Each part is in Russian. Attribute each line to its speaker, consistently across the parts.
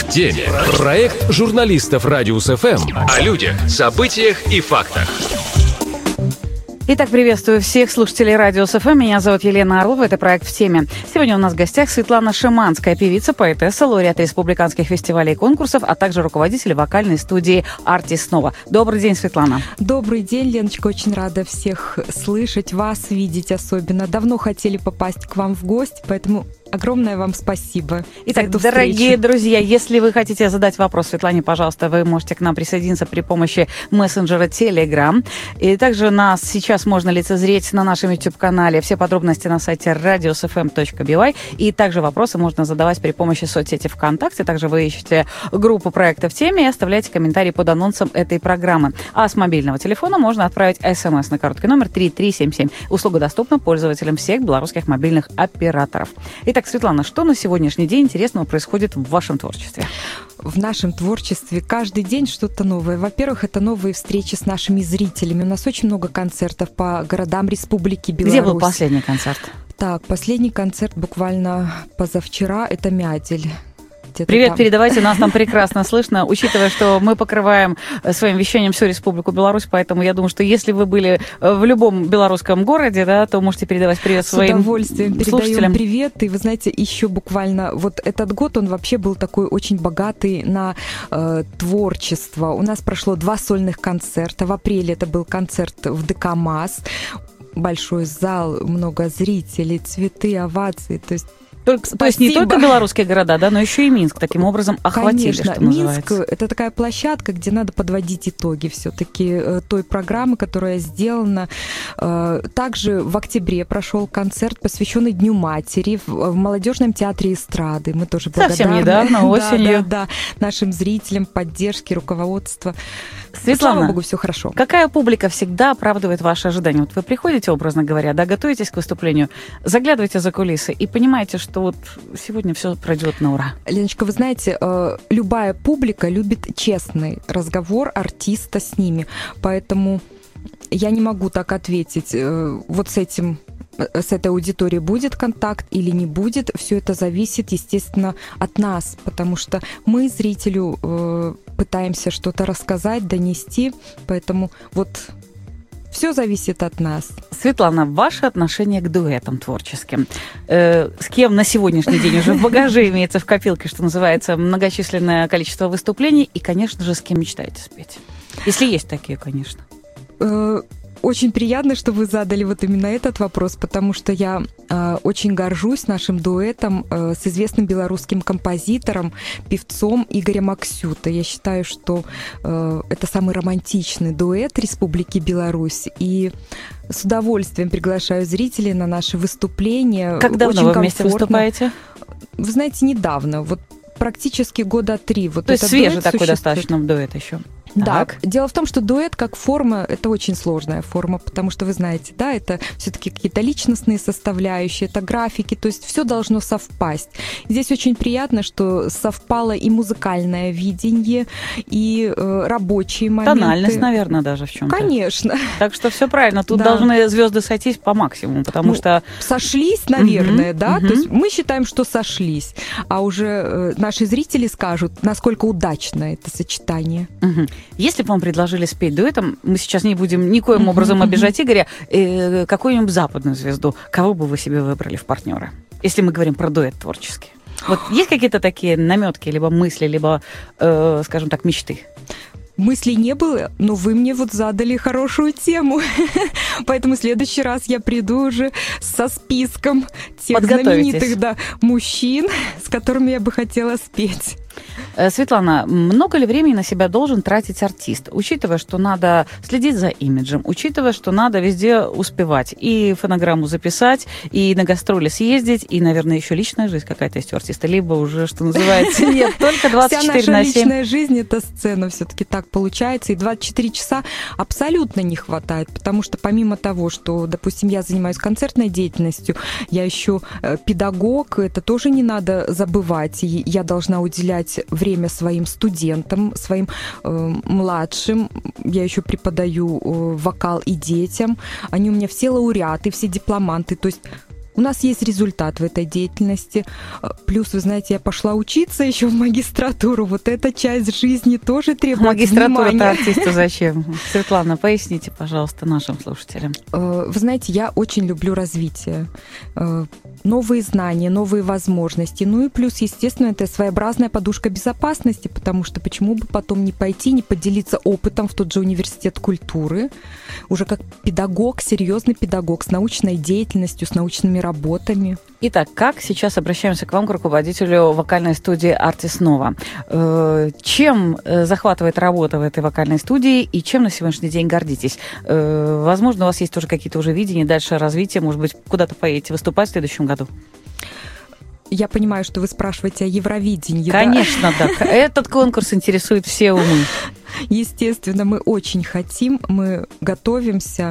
Speaker 1: В теме. Проект журналистов Радиус ФМ о людях, событиях и фактах.
Speaker 2: Итак, приветствую всех слушателей Радиус ФМ. Меня зовут Елена Орлова. Это проект «В теме». Сегодня у нас в гостях Светлана Шиманская, певица, поэтесса, лауреат республиканских фестивалей и конкурсов, а также руководитель вокальной студии «Артист Снова». Добрый день, Светлана.
Speaker 3: Добрый день, Леночка. Очень рада всех слышать, вас видеть особенно. Давно хотели попасть к вам в гости, поэтому огромное вам спасибо.
Speaker 2: Итак, дорогие друзья, если вы хотите задать вопрос Светлане, пожалуйста, вы можете к нам присоединиться при помощи мессенджера Telegram. И также нас сейчас можно лицезреть на нашем YouTube-канале. Все подробности на сайте radiusfm.by. И также вопросы можно задавать при помощи соцсети ВКонтакте. Также вы ищете группу проекта «В теме» и оставляйте комментарии под анонсом этой программы. А с мобильного телефона можно отправить СМС на короткий номер 3377. Услуга доступна пользователям всех белорусских мобильных операторов. Итак, Светлана, что на сегодняшний день интересного происходит в вашем творчестве?
Speaker 3: В нашем творчестве каждый день что-то новое. Во-первых, это новые встречи с нашими зрителями. У нас очень много концертов по городам Республики Беларусь.
Speaker 2: Где был последний концерт?
Speaker 3: Так, последний концерт буквально позавчера. Это Мядель.
Speaker 2: Привет, передавайте, нас там прекрасно слышно, учитывая, что мы покрываем своим вещанием всю Республику Беларусь, поэтому я думаю, что если вы были в любом белорусском городе, да, то можете передавать привет своим слушателям.
Speaker 3: С удовольствием передаем привет. И вы знаете, еще буквально вот этот год, он вообще был такой очень богатый на творчество. У нас прошло 2 сольных концерта. В апреле это был концерт в ДК МАЗ. Большой зал, много зрителей, цветы, овации, то есть
Speaker 2: не только белорусские города, да, но еще и Минск таким образом охватили,
Speaker 3: конечно,
Speaker 2: что называется.
Speaker 3: Минск – это такая площадка, где надо подводить итоги все-таки той программы, которая сделана. Также в октябре прошел концерт, посвященный Дню матери в молодежном театре эстрады. Мы тоже благодарны.
Speaker 2: Совсем недавно, осенью.
Speaker 3: Да, нашим зрителям, поддержке, руководства.
Speaker 2: Светлана,
Speaker 3: слава богу, все хорошо.
Speaker 2: Какая публика всегда оправдывает ваши ожидания? Вот вы приходите, образно говоря, да, готовитесь к выступлению, заглядываете за кулисы и понимаете, что вот сегодня все пройдет на ура.
Speaker 3: Леночка, вы знаете, любая публика любит честный разговор артиста с ними, поэтому я не могу так ответить. Вот с этой аудиторией будет контакт или не будет, все это зависит, естественно, от нас, потому что мы зрителю пытаемся что-то рассказать, донести, поэтому вот все зависит от нас.
Speaker 2: Светлана, ваше отношение к дуэтам творческим. С кем на сегодняшний день уже в багаже имеется в копилке, что называется, многочисленное количество выступлений, и, конечно же, с кем мечтаете спеть? Если есть такие, конечно.
Speaker 3: Очень приятно, что вы задали вот именно этот вопрос, потому что я очень горжусь нашим дуэтом с известным белорусским композитором, певцом Игорем Аксюта. Я считаю, что это самый романтичный дуэт Республики Беларусь, и с удовольствием приглашаю зрителей на наши выступления.
Speaker 2: Как давно вы вместе выступаете?
Speaker 3: Вы знаете, недавно, вот практически 3 года. Вот
Speaker 2: то есть свежий такой достаточно дуэт еще.
Speaker 3: Да,
Speaker 2: так.
Speaker 3: Дело в том, что дуэт как форма, это очень сложная форма, потому что, вы знаете, да, это все-таки какие-то личностные составляющие, это графики, то есть все должно совпасть. Здесь очень приятно, что совпало и музыкальное видение, и рабочие моменты.
Speaker 2: Тональность, наверное, даже в чем-то.
Speaker 3: Конечно.
Speaker 2: Так что все правильно, тут должны звезды сойтись по максимуму, потому что...
Speaker 3: Сошлись, наверное, да, то есть мы считаем, что сошлись, а уже наши зрители скажут, насколько удачно это сочетание.
Speaker 2: Если бы вам предложили спеть дуэтом, мы сейчас не будем никоим образом обижать Игоря, какую-нибудь западную звезду, кого бы вы себе выбрали в партнеры, если мы говорим про дуэт творческий? Вот есть какие-то такие наметки, либо мысли, либо, скажем так, мечты?
Speaker 3: Мыслей не было, но вы мне вот задали хорошую тему. Поэтому в следующий раз я приду уже со списком тех знаменитых мужчин, с которыми я бы хотела спеть.
Speaker 2: Светлана, много ли времени на себя должен тратить артист, учитывая, что надо следить за имиджем, учитывая, что надо везде успевать, и фонограмму записать, и на гастроли съездить, и, наверное, еще личная жизнь какая-то есть у артиста, либо уже, что называется, нет, только 24/7.
Speaker 3: Вся наша личная жизнь – это сцена, все-таки так получается, и 24 часа абсолютно не хватает, потому что помимо того, что, допустим, я занимаюсь концертной деятельностью, я еще педагог, это тоже не надо забывать, и я должна уделять время своим студентам, своим младшим. Я еще преподаю вокал и детям. Они у меня все лауреаты, все дипломанты. То есть У нас есть результат в этой деятельности. Плюс, вы знаете, я пошла учиться еще в магистратуру. Вот эта часть жизни тоже требует
Speaker 2: Магистратура-то
Speaker 3: внимания.
Speaker 2: артисту зачем? Светлана, поясните, пожалуйста, нашим слушателям.
Speaker 3: Вы знаете, я очень люблю развитие. Новые знания, новые возможности. Ну и плюс, естественно, это своеобразная подушка безопасности, потому что почему бы потом не пойти, не поделиться опытом в тот же университет культуры, уже как педагог, серьезный педагог с научной деятельностью, с научными работами.
Speaker 2: Итак, как сейчас обращаемся к вам, к руководителю вокальной студии «Артис Нова». Чем захватывает работа в этой вокальной студии и чем на сегодняшний день гордитесь? Возможно, у вас есть тоже какие-то уже видения, дальше развитие, может быть, куда-то поедете выступать в следующем году?
Speaker 3: Я понимаю, что вы спрашиваете о Евровидении.
Speaker 2: Конечно, да. Этот конкурс интересует все умы.
Speaker 3: Естественно, мы очень хотим, мы готовимся.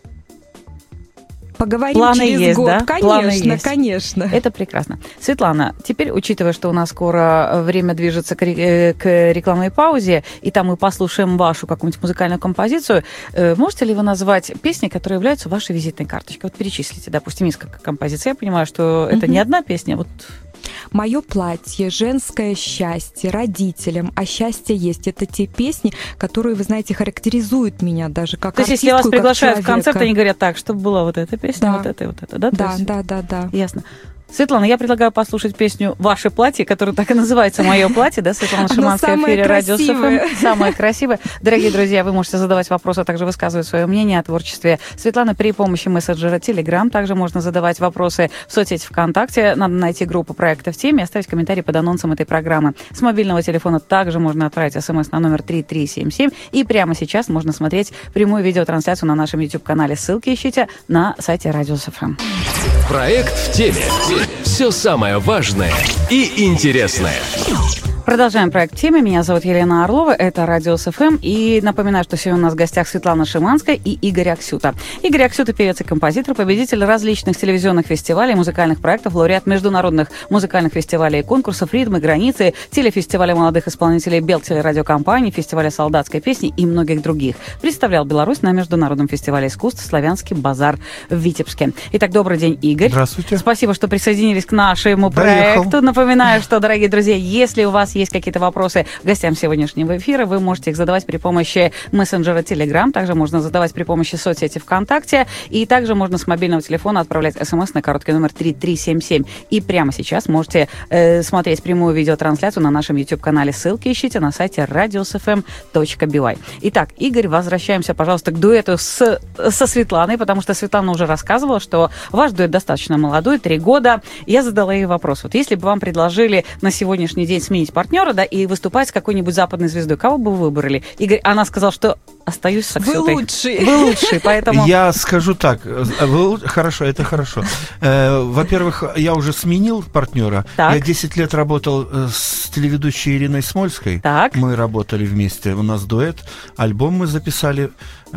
Speaker 3: Поговорим
Speaker 2: Планы
Speaker 3: через
Speaker 2: есть,
Speaker 3: год.
Speaker 2: да? Планы
Speaker 3: Конечно,
Speaker 2: есть.
Speaker 3: конечно.
Speaker 2: Это прекрасно. Светлана, теперь, учитывая, что у нас скоро время движется к рекламной паузе, и там мы послушаем вашу какую-нибудь музыкальную композицию, можете ли вы назвать песни, которые являются вашей визитной карточкой? Вот перечислите, допустим, несколько композиций. Я понимаю, что это не одна песня, вот...
Speaker 3: «Мое платье», «Женское счастье», «Родителям», «А счастье есть». Это те песни, которые, вы знаете, характеризуют меня даже как
Speaker 2: артистку. То есть,
Speaker 3: артистку,
Speaker 2: если вас приглашают в
Speaker 3: человека.
Speaker 2: концерт, они говорят так, чтобы была вот эта песня,
Speaker 3: Да.
Speaker 2: вот эта и вот эта, да?
Speaker 3: Да.
Speaker 2: Ясно. Светлана, я предлагаю послушать песню «Ваше платье», которая так и называется «Мое платье», да, Светлана Шиманская в эфире Радио СФМ. Самое красивое. Дорогие друзья, вы можете задавать вопросы, а также высказывать свое мнение о творчестве Светланы при помощи мессенджера Telegram. Также можно задавать вопросы в соцсети ВКонтакте. Надо найти группу проекта в теме и оставить комментарий под анонсом этой программы. С мобильного телефона также можно отправить смс на номер 3377. И прямо сейчас можно смотреть прямую видеотрансляцию на нашем YouTube-канале. Ссылки ищите на сайте Радио СФМ.
Speaker 1: Проект в теме. Все самое важное и интересное.
Speaker 2: Продолжаем проект в теме. Меня зовут Елена Орлова, это Радио СФМ. И напоминаю, что сегодня у нас в гостях Светлана Шиманская и Игорь Аксюта. Игорь Аксюта – певец и композитор, победитель различных телевизионных фестивалей, музыкальных проектов, лауреат международных музыкальных фестивалей и конкурсов «Ритмы», «Границы», телефестиваля молодых исполнителей Белтелерадиокомпании, фестиваля солдатской песни и многих других. Представлял Беларусь на Международном фестивале искусств «Славянский базар» в Витебске. Итак, добрый день, Игорь.
Speaker 4: Здравствуйте.
Speaker 2: Спасибо, что присоединились к нашему
Speaker 4: Доехал.
Speaker 2: проекту. Напоминаю, что, дорогие друзья, если у вас есть какие-то вопросы к гостям сегодняшнего эфира, вы можете их задавать при помощи мессенджера Telegram, также можно задавать при помощи соцсети ВКонтакте, и также можно с мобильного телефона отправлять смс на короткий номер 3377. И прямо сейчас можете смотреть прямую видеотрансляцию на нашем YouTube-канале. Ссылки ищите на сайте radiosfm.by. Итак, Игорь, возвращаемся, пожалуйста, к дуэту со Светланой, потому что Светлана уже рассказывала, что ваш дуэт достаточно молодой, 3 года. Я задала ей вопрос. Вот если бы вам предложили на сегодняшний день сменить партнера, да, и выступать с какой-нибудь западной звездой, кого бы вы выбрали? Игорь, она сказала, что остаюсь с Аксютой.
Speaker 3: Вы лучший.
Speaker 2: Вы лучший, поэтому...
Speaker 4: Я скажу так. Хорошо, это хорошо. Во-первых, я уже сменил партнера.
Speaker 2: Так.
Speaker 4: Я 10 лет работал с телеведущей Ириной Смольской.
Speaker 2: Так.
Speaker 4: Мы работали вместе. У нас дуэт. Альбом мы записали.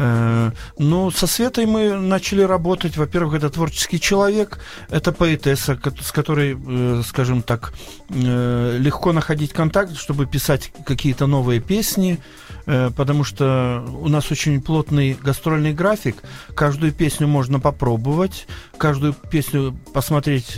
Speaker 4: Но со Светой мы начали работать. Во-первых, это творческий человек. Это поэтесса, с которой, скажем так, легко находить контакт, чтобы писать какие-то новые песни. Потому что у нас очень плотный гастрольный график. Каждую песню можно попробовать, каждую песню посмотреть,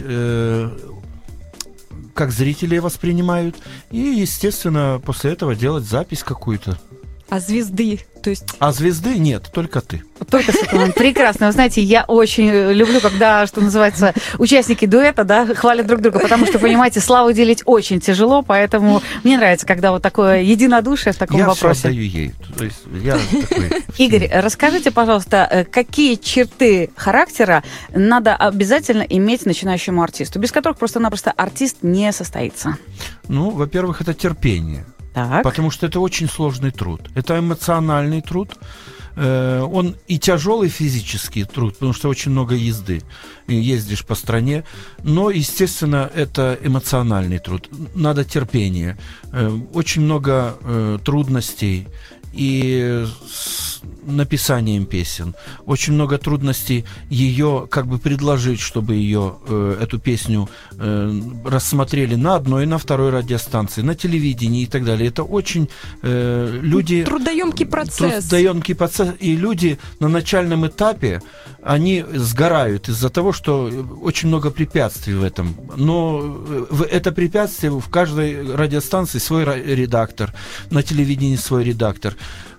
Speaker 4: как зрители воспринимают. И, естественно, после этого делать запись какую-то.
Speaker 3: А звезды, то есть...
Speaker 4: А звезды нет, только ты.
Speaker 2: Только Светлана. Прекрасно. Вы знаете, я очень люблю, когда, что называется, участники дуэта, да, хвалят друг друга, потому что, понимаете, славу делить очень тяжело, поэтому мне нравится, когда вот такое единодушие в таком вопросе.
Speaker 4: Я все отдаю ей. То есть я такой...
Speaker 2: Игорь, расскажите, пожалуйста, какие черты характера надо обязательно иметь начинающему артисту, без которых просто-напросто артист не состоится?
Speaker 4: Ну, во-первых, это терпение.
Speaker 2: Так.
Speaker 4: Потому что это очень сложный труд. Это эмоциональный труд. Он и тяжелый физический труд, потому что очень много езды. Ездишь по стране. Но, естественно, это эмоциональный труд. Надо терпение. Очень много трудностей. и с написанием песен. Очень много трудностей ее как бы предложить, чтобы эту песню рассмотрели на одной и на второй радиостанции, на телевидении и так далее. Это очень люди...
Speaker 3: Трудоемкий процесс.
Speaker 4: Трудоемкий процесс. И люди на начальном этапе, они сгорают из-за того, что очень много препятствий в этом. Но это препятствие в каждой радиостанции свой редактор, на телевидении свой редактор.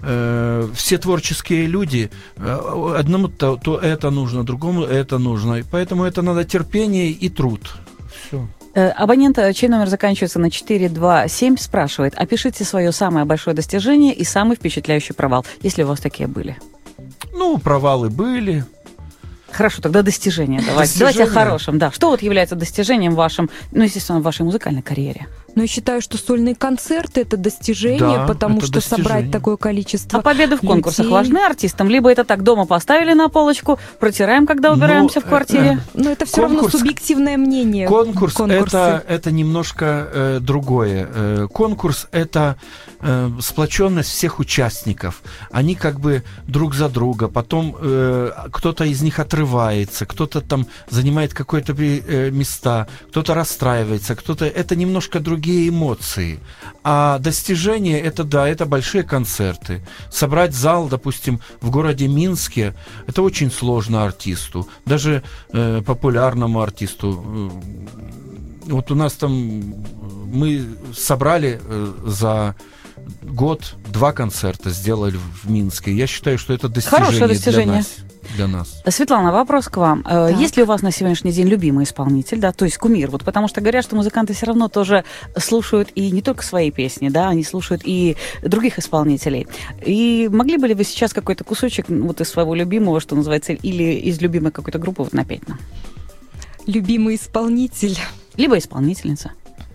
Speaker 4: Все творческие люди, одному то это нужно, другому это нужно. И поэтому это надо терпение и труд. Все.
Speaker 2: Абонент, чей номер заканчивается на 427, спрашивает: опишите свое самое большое достижение и самый впечатляющий провал, если у вас такие были.
Speaker 4: Ну, провалы были.
Speaker 2: Хорошо, тогда достижения. Давайте о хорошем. Да. Что вот является достижением вашим, естественно, в вашей музыкальной карьере?
Speaker 3: Но я считаю, что сольные концерты – это достижение, потому что собрать такое количество.
Speaker 2: А победы в конкурсах важны артистам? Либо это так дома поставили на полочку, протираем, когда убираемся в квартире?
Speaker 3: Но это все равно субъективное мнение.
Speaker 4: Конкурс – это немножко другое. Конкурс – это сплоченность всех участников. Они как бы друг за друга. Потом кто-то из них отрывается, кто-то там занимает какие-то места, кто-то расстраивается, кто-то... Это немножко другие эмоции. А достижение это большие концерты. Собрать зал, допустим, в городе Минске, это очень сложно артисту, даже популярному артисту. Вот у нас там мы собрали за год 2 концерта, сделали в Минске. Я считаю, что это достижение для нас.
Speaker 2: Светлана, вопрос к вам. Так. Есть ли у вас на сегодняшний день любимый исполнитель, да, то есть кумир? Вот потому что говорят, что музыканты все равно тоже слушают и не только свои песни, да, они слушают и других исполнителей. И могли бы ли вы сейчас какой-то кусочек вот из своего любимого, что называется, или из любимой какой-то группы вот напеть нам?
Speaker 3: Любимый исполнитель?
Speaker 2: Либо исполнительница.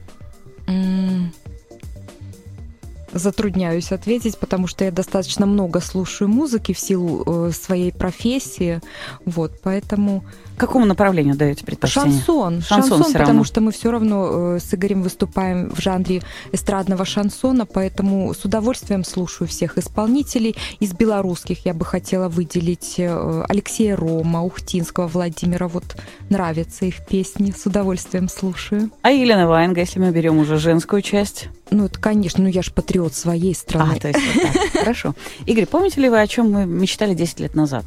Speaker 3: Затрудняюсь ответить, потому что я достаточно много слушаю музыки в силу своей профессии, вот, поэтому...
Speaker 2: Какому направлению даете предпочтение?
Speaker 3: Шансон, потому что мы все равно с Игорем выступаем в жанре эстрадного шансона, поэтому с удовольствием слушаю всех исполнителей. Из белорусских я бы хотела выделить Алексея Рома, Ухтинского, Владимира. Вот нравятся их песни, с удовольствием слушаю.
Speaker 2: А Елена Ваенга, если мы берем уже женскую часть?
Speaker 3: Ну, это, конечно, я же патриот своей страны.
Speaker 2: То есть вот так. Хорошо. Игорь, помните ли вы, о чем мы мечтали 10 лет назад?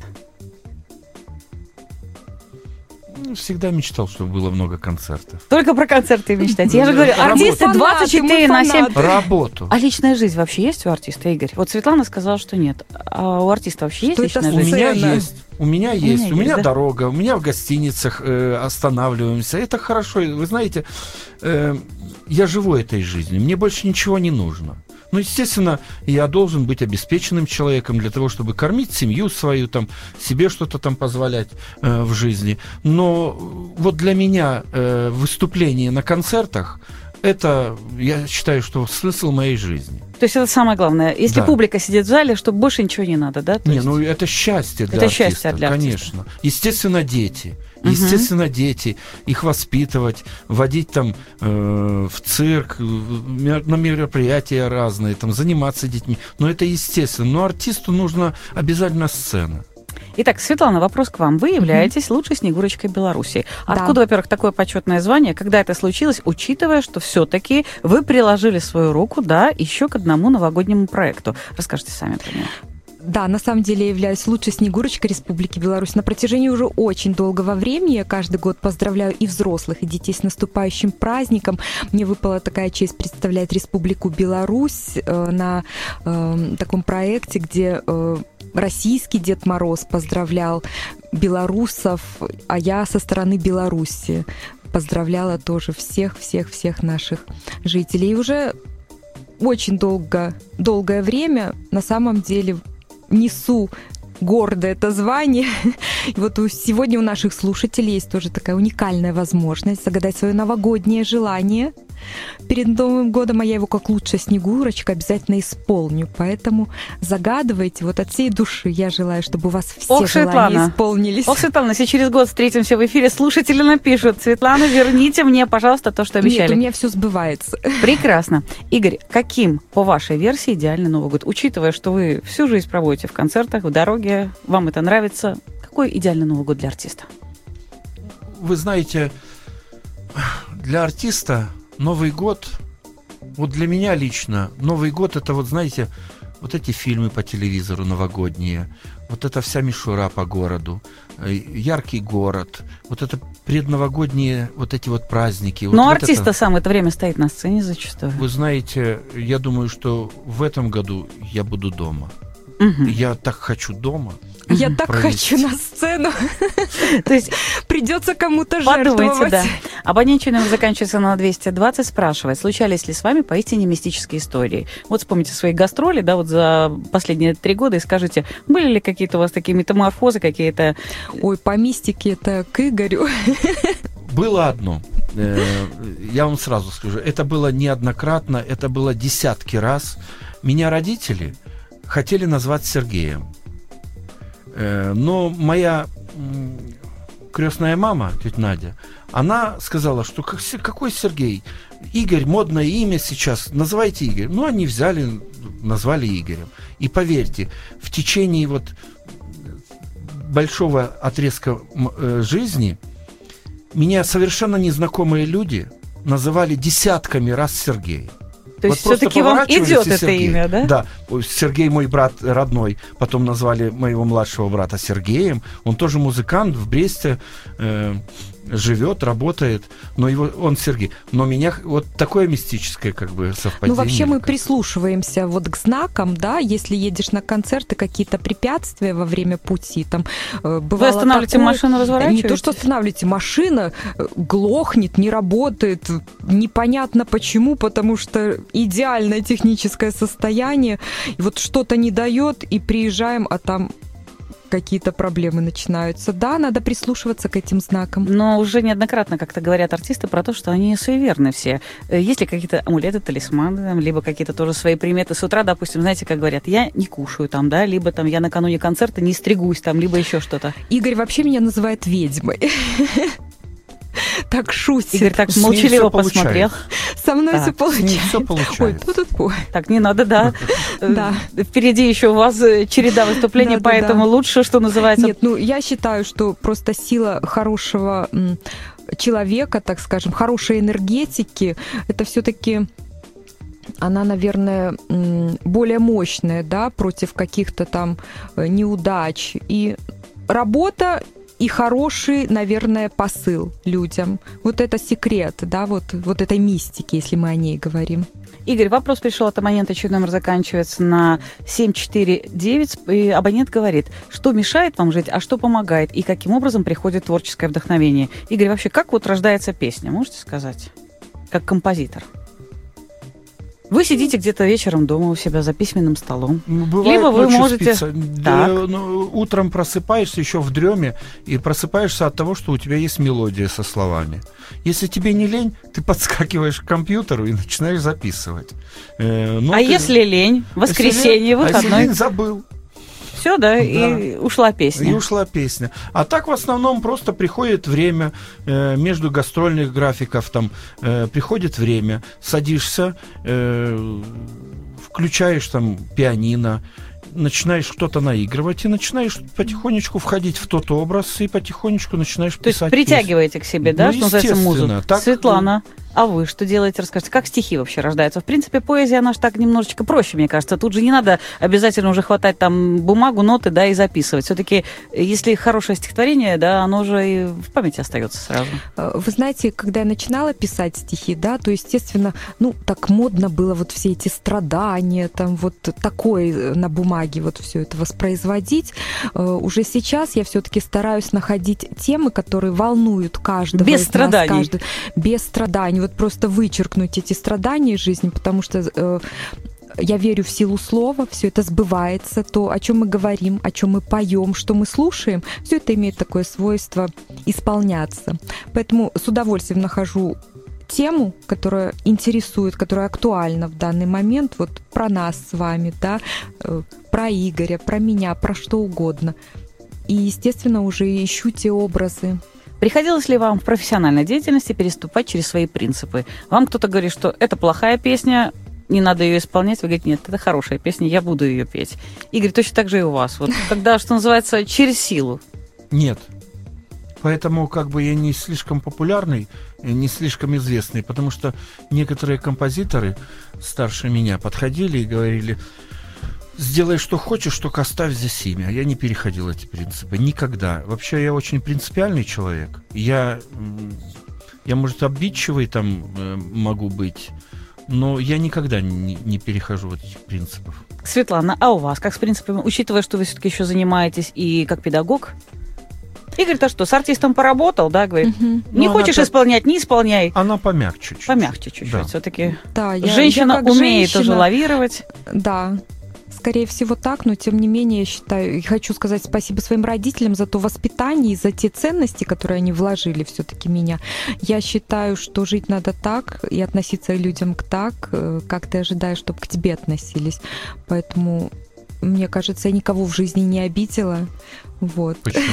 Speaker 4: Всегда мечтал, чтобы было много концертов.
Speaker 2: Только про концерты мечтаете. Я же говорю, артисты 24/7.
Speaker 4: Работу.
Speaker 2: А личная жизнь вообще есть у артиста, Игорь? Вот Светлана сказала, что нет. А у артиста вообще есть личная жизнь?
Speaker 4: У меня есть. У меня дорога, у меня в гостиницах останавливаемся. Это хорошо. Вы знаете, я живу этой жизнью. Мне больше ничего не нужно. Ну, естественно, я должен быть обеспеченным человеком для того, чтобы кормить семью свою, там, себе что-то там позволять в жизни. Но вот для меня выступление на концертах – это, я считаю, что смысл моей жизни.
Speaker 2: То есть это самое главное. Если публика сидит в зале, чтобы больше ничего не надо, да?
Speaker 4: Ну это счастье для артиста. Это счастье для артиста. Конечно. Естественно, дети. Естественно, дети, их воспитывать, водить там в цирк, на мероприятия разные, там, заниматься детьми. Но это естественно. Но артисту нужна обязательно сцена.
Speaker 2: Итак, Светлана, вопрос к вам. Вы являетесь лучшей снегурочкой Беларуси. Откуда, во-первых, такое почетное звание? Когда это случилось, учитывая, что все-таки вы приложили свою руку, да, еще к одному новогоднему проекту? Расскажите сами про него.
Speaker 3: Да, на самом деле я являюсь лучшей снегурочкой Республики Беларусь. На протяжении уже очень долгого времени я каждый год поздравляю и взрослых, и детей с наступающим праздником. Мне выпала такая честь представлять Республику Беларусь на таком проекте, где российский Дед Мороз поздравлял белорусов, а я со стороны Беларуси поздравляла тоже всех наших жителей. И уже очень долгое время на самом деле несу гордо это звание. И вот сегодня у наших слушателей есть тоже такая уникальная возможность загадать свое новогоднее желание. перед Новым годом, а я его как лучшая Снегурочка обязательно исполню. Поэтому загадывайте вот от всей души. Я желаю, чтобы у вас все желания исполнились.
Speaker 2: Ох, Светлана, если через год встретимся в эфире, слушатели напишут: Светлана, верните мне, пожалуйста, то, что обещали.
Speaker 3: Нет, у меня все сбывается.
Speaker 2: Прекрасно. Игорь, каким, по вашей версии, идеальный Новый год? Учитывая, что вы всю жизнь проводите в концертах, в дороге, вам это нравится, какой идеальный Новый год для артиста?
Speaker 4: Вы знаете, для артиста Новый год, вот для меня лично, Новый год — это, вот знаете, вот эти фильмы по телевизору новогодние, вот эта вся мишура по городу, яркий город, вот это предновогодние вот эти вот праздники.
Speaker 2: Но
Speaker 4: вот
Speaker 2: артист
Speaker 4: это...
Speaker 2: сам это время стоит на сцене зачастую.
Speaker 4: Вы знаете, я думаю, что в этом году я буду дома. Я так хочу дома.
Speaker 3: Я так хочу на сцену.
Speaker 2: То есть
Speaker 3: придется кому-то жертвовать.
Speaker 2: Да. Абонент номер заканчивается на 220, спрашивает: случались ли с вами поистине мистические истории? Вот вспомните свои гастроли, да, вот за последние 3 года и скажите, были ли какие-то у вас такие метаморфозы, какие-то...
Speaker 3: Ой, по мистике это к Игорю.
Speaker 4: Было одно. Я вам сразу скажу, это было неоднократно, это было десятки раз. Меня родители хотели назвать Сергеем. Но моя крестная мама, тетя Надя, она сказала, что какой Сергей? Игорь, модное имя сейчас, называйте Игорь. Ну, они взяли, назвали Игорем. И поверьте, в течение вот большого отрезка жизни меня совершенно незнакомые люди называли десятками раз Сергей.
Speaker 2: То есть вот все-таки вам идет это имя, да?
Speaker 4: Да. Сергей мой брат родной. Потом назвали моего младшего брата Сергеем. Он тоже музыкант, в Бресте живет, работает. Но он Сергей. Но меня вот такое мистическое как бы совпадение.
Speaker 3: Ну вообще мы прислушиваемся вот к знакам, да, если едешь на концерты, какие-то препятствия во время пути, там бывало.
Speaker 2: Вы останавливаете
Speaker 3: такое...
Speaker 2: машину, разворачиваетесь?
Speaker 3: Не то, что останавливаете, машина глохнет, не работает, непонятно почему, потому что идеальное техническое состояние, и вот что-то не дает, и приезжаем, а там какие-то проблемы начинаются. Да, надо прислушиваться к этим знакам.
Speaker 2: Но уже неоднократно как-то говорят артисты про то, что они суеверны все. Есть ли какие-то амулеты, талисманы, либо какие-то тоже свои приметы с утра, допустим, знаете, как говорят, я не кушаю там, да, либо там я накануне концерта не стригусь там, либо еще что-то.
Speaker 3: Игорь вообще меня называет ведьмой. Так шутит.
Speaker 2: Игорь так молчаливо посмотрел.
Speaker 3: Со мной все получается.
Speaker 4: Ой,
Speaker 2: так не надо, да. Впереди еще у вас череда выступлений, поэтому лучше, что называется.
Speaker 3: Нет, ну я считаю, что просто сила хорошего человека, так скажем, хорошей энергетики, это все-таки она, наверное, более мощная, да, против каких-то там неудач. И работа и хороший, наверное, посыл людям. Вот это секрет, да, вот этой мистики, если мы о ней говорим.
Speaker 2: Игорь, вопрос пришел от абонента, чей номер заканчивается на 749, и абонент говорит, что мешает вам жить, а что помогает, и каким образом приходит творческое вдохновение. Игорь, вообще, как вот рождается песня, можете сказать, как композитор? Вы сидите где-то вечером дома у себя за письменным столом.
Speaker 4: Бывает,
Speaker 2: либо вы можете...
Speaker 4: Утром просыпаешься еще в дреме и просыпаешься от того, что у тебя есть мелодия со словами. Если тебе не лень, ты подскакиваешь к компьютеру и начинаешь записывать.
Speaker 2: Если лень? Воскресенье, выходной?
Speaker 4: А если лень, забыл.
Speaker 2: Все, да, и ушла песня.
Speaker 4: И ушла песня. А так в основном просто приходит время между гастрольных графиков, там приходит время, садишься, включаешь там пианино, начинаешь что-то наигрывать и начинаешь потихонечку входить в тот образ и потихонечку начинаешь писать.
Speaker 2: То есть притягиваете к себе, да, что называется, музыку?
Speaker 4: Так,
Speaker 2: Светлана, а вы что делаете? Расскажите, как стихи вообще рождаются? В принципе, поэзия, она же так немножечко проще, мне кажется. Тут же не надо обязательно уже хватать там бумагу, ноты, да, и записывать. Все-таки, если хорошее стихотворение, да, оно же и в памяти остается сразу.
Speaker 3: Вы знаете, когда я начинала писать стихи, да, то, естественно, так модно было вот все эти страдания, там вот такое на бумаге вот все это воспроизводить. Уже сейчас я все-таки стараюсь находить темы, которые волнуют каждого
Speaker 2: без
Speaker 3: из
Speaker 2: страданий.
Speaker 3: нас, без страданий. Вот просто вычеркнуть эти страдания из жизни, потому что я верю в силу слова, все это сбывается, то, о чем мы говорим, о чем мы поем, что мы слушаем, все это имеет такое свойство исполняться. Поэтому с удовольствием нахожу тему, которая интересует, которая актуальна в данный момент, вот про нас с вами, да, про Игоря, про меня, про что угодно. И, естественно, уже ищу те образы.
Speaker 2: Приходилось ли вам в профессиональной деятельности переступать через свои принципы? Вам кто-то говорит, что это плохая песня, не надо ее исполнять, вы говорите, нет, это хорошая песня, я буду ее петь. Игорь, точно так же и у вас. Вот когда, что называется, через силу.
Speaker 4: Нет. Поэтому как бы я не слишком популярный, не слишком известный, потому что некоторые композиторы старше меня подходили и говорили: сделай, что хочешь, только оставь здесь имя. Я не переходил эти принципы никогда. Вообще я очень принципиальный человек. Я может, обидчивый там могу быть, но я никогда не перехожу вот этих принципов.
Speaker 2: Светлана, а у вас как с принципами, учитывая, что вы все-таки еще занимаетесь и как педагог? Игорь-то что, с артистом поработал, да, говорит? Не хочешь исполнять, не исполняй.
Speaker 4: Она помягче чуть-чуть.
Speaker 2: Помягче чуть-чуть,
Speaker 4: да.
Speaker 2: Все-таки.
Speaker 3: Да,
Speaker 2: женщина умеет тоже лавировать.
Speaker 3: Да, скорее всего так, но тем не менее я считаю, и хочу сказать спасибо своим родителям за то воспитание и за те ценности, которые они вложили все-таки в меня. Я считаю, что жить надо так и относиться к людям так, как ты ожидаешь, чтобы к тебе относились. Поэтому, мне кажется, я никого в жизни не обидела. Вот.
Speaker 4: Почему?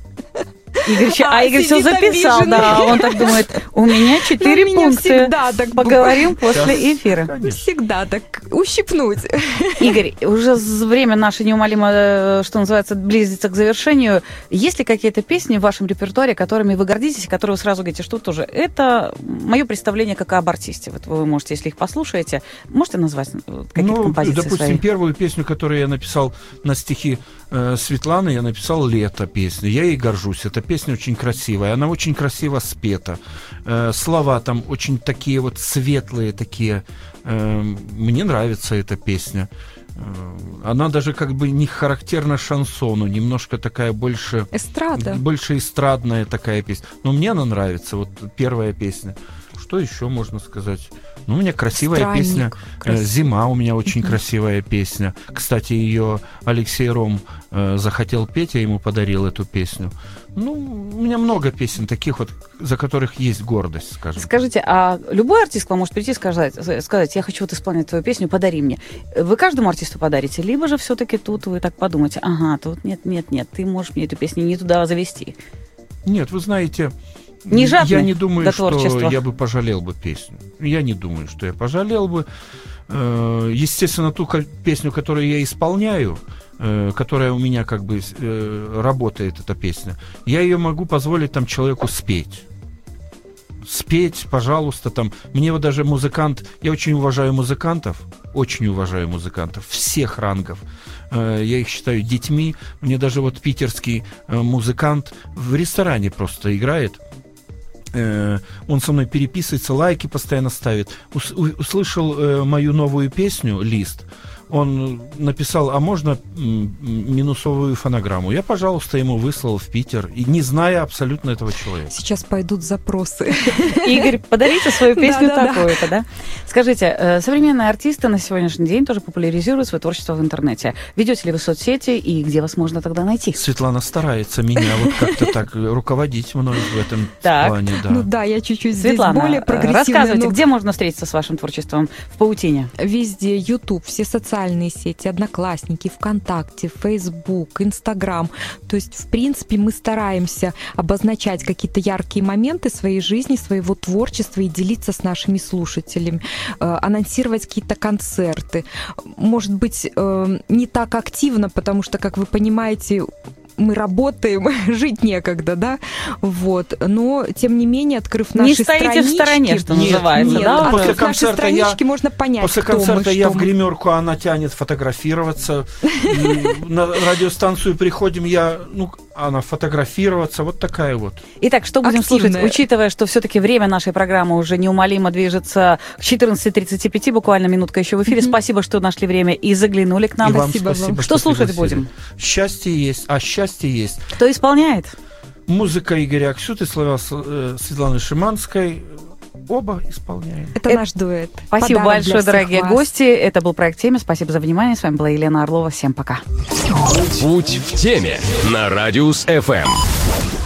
Speaker 2: Игорь все записал, да, он так думает, у меня 4 пункта.
Speaker 3: Всегда так
Speaker 2: поговорим после эфира.
Speaker 4: Конечно.
Speaker 3: Всегда так ущипнуть.
Speaker 2: Игорь, уже время наше неумолимо, что называется, близится к завершению. Есть ли какие-то песни в вашем репертуаре, которыми вы гордитесь, которые вы сразу говорите, что тоже это мое представление как об артисте? Вот вы можете, если их послушаете, можете назвать какие-то композиции
Speaker 4: допустим,
Speaker 2: свои?
Speaker 4: первую песню, которую я написал на стихи Светланы, я написал «Лето» песню. Я ей горжусь. Эта песня очень красивая. Она очень красиво спета. Слова там очень такие вот светлые, такие. Мне нравится эта песня. Она даже как бы не характерна шансону, немножко такая больше...
Speaker 3: Эстрада.
Speaker 4: Больше эстрадная такая песня. Но мне она нравится, вот первая песня. Что еще можно сказать? Ну, у меня красивая
Speaker 3: Странник.
Speaker 4: песня. «Зима» у меня очень красивая песня. Кстати, ее Алексей Ром захотел петь, я ему подарил эту песню. Ну, у меня много песен таких вот, за которых есть гордость, скажем.
Speaker 2: Скажите, а любой артист к вам может прийти и сказать, я хочу вот исполнять твою песню, подари мне. Вы каждому артисту подарите? Либо же все-таки тут вы так подумаете, ага, тут нет, ты можешь мне эту песню не туда завести?
Speaker 4: Нет, вы знаете...
Speaker 2: Не жадный
Speaker 4: я не думаю,
Speaker 2: до
Speaker 4: что
Speaker 2: творчества.
Speaker 4: я бы пожалел бы песню. Я не думаю, что я пожалел бы. Естественно, ту песню, которую я исполняю, которая у меня как бы работает, эта песня, я ее могу позволить там человеку спеть. Спеть, пожалуйста, там. Мне вот даже музыкант, я очень уважаю музыкантов, всех рангов. Я их считаю детьми. Мне даже вот питерский музыкант в ресторане просто играет. Он со мной переписывается, лайки постоянно ставит. Услышал мою новую песню «Лист». Он написал, а можно минусовую фонограмму? Я, пожалуйста, ему выслал в Питер, и не зная абсолютно этого человека.
Speaker 3: Сейчас пойдут запросы.
Speaker 2: Игорь, подарите свою песню такую-то, да? Скажите, современные артисты на сегодняшний день тоже популяризируют свое творчество в интернете. Ведете ли вы соцсети, и где вас можно тогда найти?
Speaker 4: Светлана старается меня вот как-то так руководить мной в этом плане, да.
Speaker 3: Ну да, я чуть-чуть
Speaker 2: Светлана,
Speaker 3: здесь более прогрессивная.
Speaker 2: рассказывайте, где можно встретиться с вашим творчеством в паутине?
Speaker 3: Везде, YouTube, все социальные сети, Одноклассники, ВКонтакте, Facebook, Instagram. То есть, в принципе, мы стараемся обозначать какие-то яркие моменты своей жизни, своего творчества и делиться с нашими слушателями, анонсировать какие-то концерты. Может быть, не так активно, потому что, как вы понимаете, мы работаем, жить некогда, да, вот, но, тем не менее, открыв наши странички...
Speaker 2: Не стоите в стороне, что называется,
Speaker 3: нет,
Speaker 2: да?
Speaker 3: Открыв наши странички, можно понять,
Speaker 4: после
Speaker 3: кто мы,
Speaker 4: концерта я
Speaker 3: что
Speaker 4: в
Speaker 3: мы.
Speaker 4: гримерку, она тянет фотографироваться. На радиостанцию приходим, она фотографироваться, вот такая вот.
Speaker 2: Итак, что будем
Speaker 3: Активная.
Speaker 2: слушать, учитывая, что все-таки время нашей программы уже неумолимо движется к 14:35, буквально минутка еще в эфире. Спасибо, что нашли время и заглянули к нам.
Speaker 4: И вам
Speaker 3: Спасибо
Speaker 4: спасибо,
Speaker 3: вам.
Speaker 2: Что слушать
Speaker 4: пригласили.
Speaker 2: будем?
Speaker 4: Счастье есть, счастье есть.
Speaker 2: Кто исполняет?
Speaker 4: Музыка Игоря Аксюты, слова Светланы Шиманской. Оба исполняем.
Speaker 3: Это наш дуэт.
Speaker 2: Спасибо
Speaker 3: Подарок
Speaker 2: большое,
Speaker 3: для всех
Speaker 2: дорогие
Speaker 3: вас.
Speaker 2: гости. Это был проект «Теме». Спасибо за внимание. С вами была Елена Орлова. Всем пока.
Speaker 1: Путь в теме на Радиус ФМ.